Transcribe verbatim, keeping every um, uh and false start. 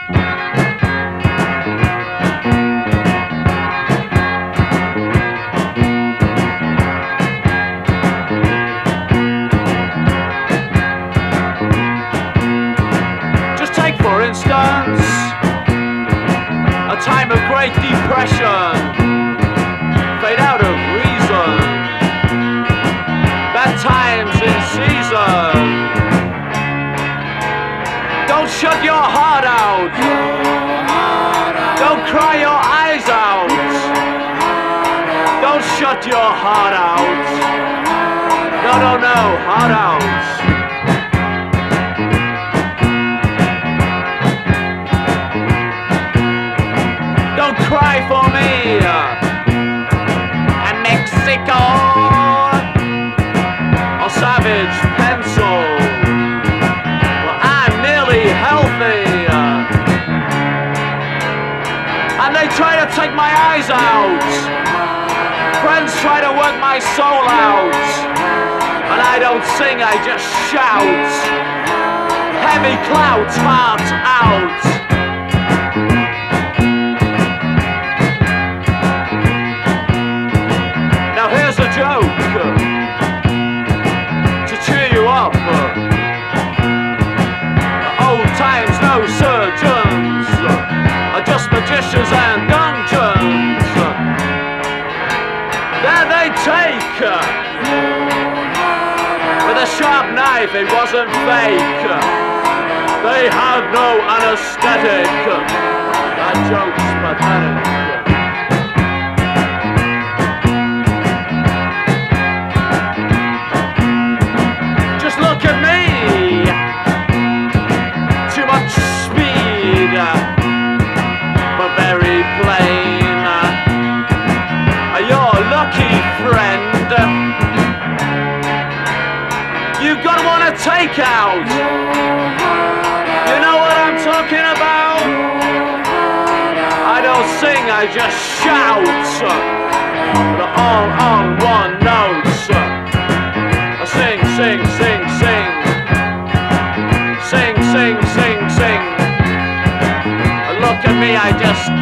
Just take for instance a time of great depression, fade out of reason, bad times in season. Don't shut your heart out, don't cry your eyes out, don't shut your heart out, no, no, no, heart out. Don't cry for me and Mexico or Savage Pencil. Well, I'm nearly healthy and they try to take my eyes out. Friends try to work my soul out, and I don't sing, I just shout. Heavy clouds, heart out. Joke to cheer you up. Old times, no surgeons, just magicians and dungeons. There they take with a sharp knife, it wasn't fake. They had no anesthetic. That joke's pathetic. You gotta wanna take out. You know what I'm talking about? I don't sing, I just shout. But all on one note. I sing, sing, sing, sing. Sing, sing, sing, sing. Look at me, I just